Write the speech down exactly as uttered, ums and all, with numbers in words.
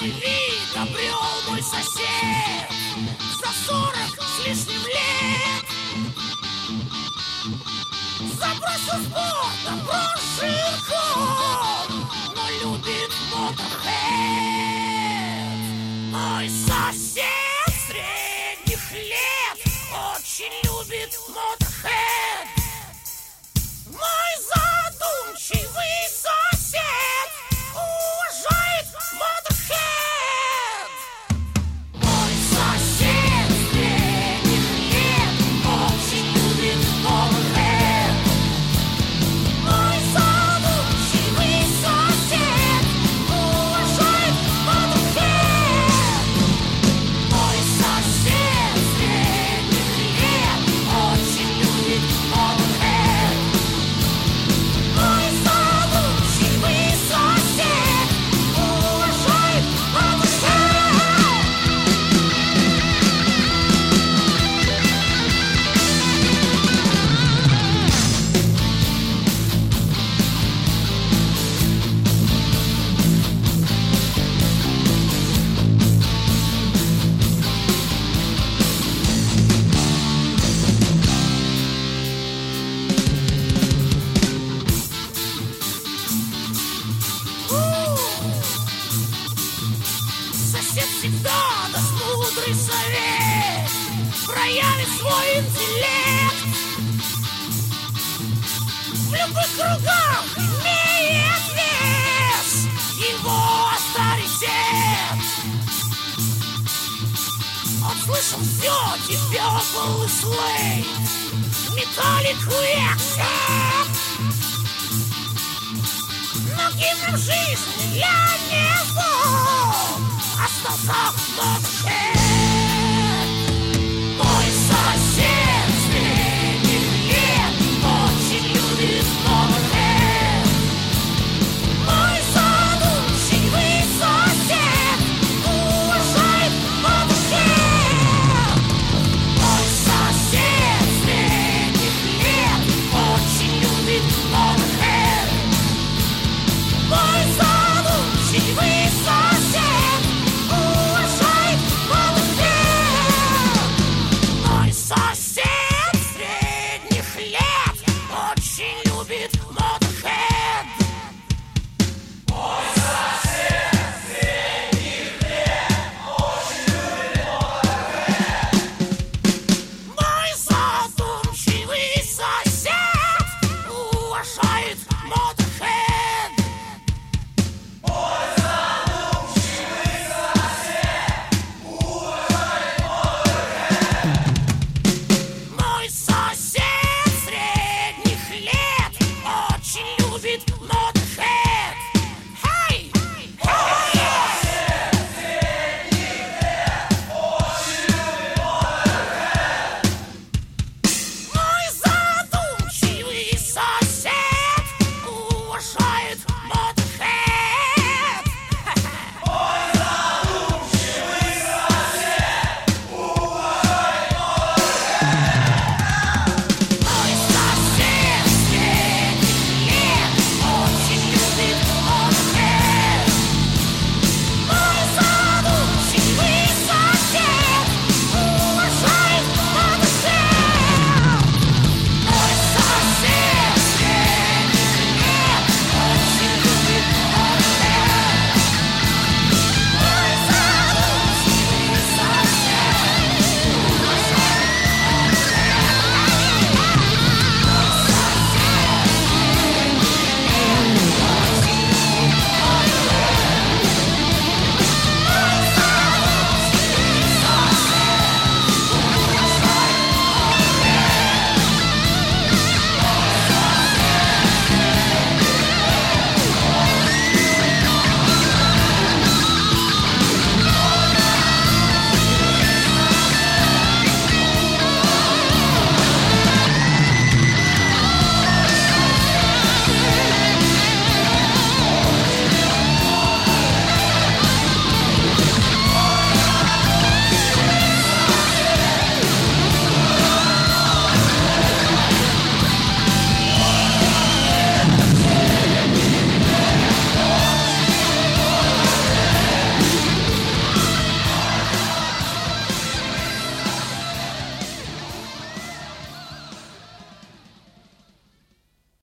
Какой вид обрел мой сосед за сорок с лишним лет. Забросил спорт, обросший ком, но любит моторхед. Мой сосед средних лет очень любит моторхед. Мой задумчивый сосед уважает моторхед. Мой сосед средних лет очень любит моторхед. Мой задумчивый сосед уважает моторхед. Мой сосед средних лет очень любит моторхед. Мой задумчивый сосед уважает моторхед. Сосед всегда даст мудрый совет, проявит свой интеллект. В любых кругах имеет вес его авторитет. Он слышал все, Deep-Purple и Slade, Metallica и Accept. Но гимном жизни для него остался моторхед. Мой сосед